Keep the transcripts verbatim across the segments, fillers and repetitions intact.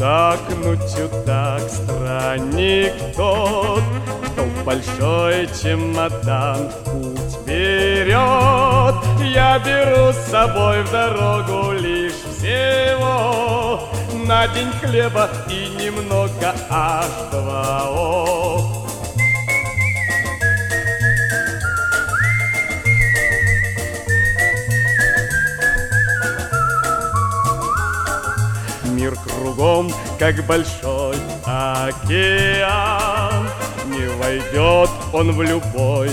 чудак, ну чудак, странник тот, кто в большой чемодан в путь берет. Я беру с собой в дорогу лишь всего на день хлеба и немного аш два о. Мир кругом, как большой океан, не войдет он в любой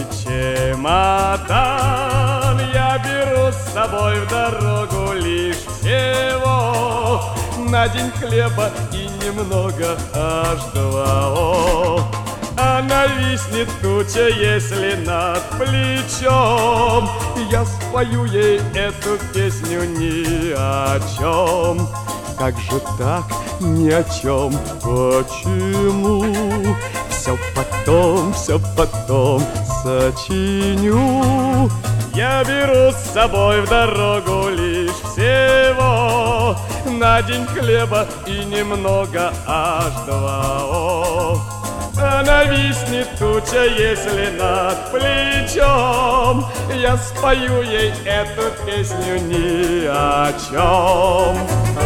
чемодан. Я беру с собой в дорогу лишь всего на день хлеба и немного аш два о. А нависнет туча, если над плечом, я спою ей эту песню ни о чем. Как же так, ни о чем, почему? Все потом, все потом сочиню. Я беру с собой в дорогу лишь всего на день хлеба и немного аш два о. А нависнет туча, если над плечом, я спою ей эту песню ни о чем.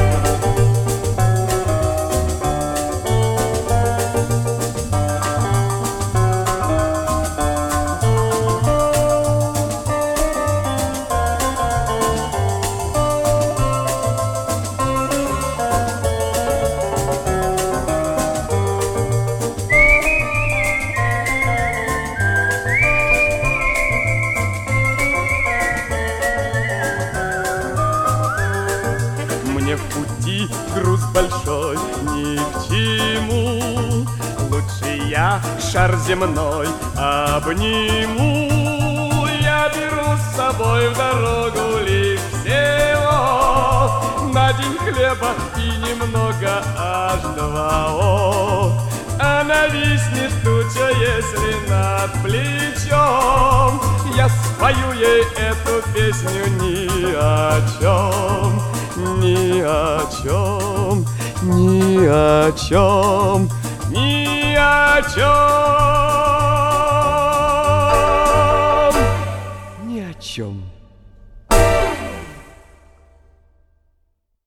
Мне в пути груз большой ни к чему, лучше я шар земной обниму. Я беру с собой в дорогу лишь всего на день хлеба и немного аш два о. А нависнет туча, если над плечом, я спою ей эту песню ни о чем. Ни о чем, ни о чем, ни о чем, ни о чем.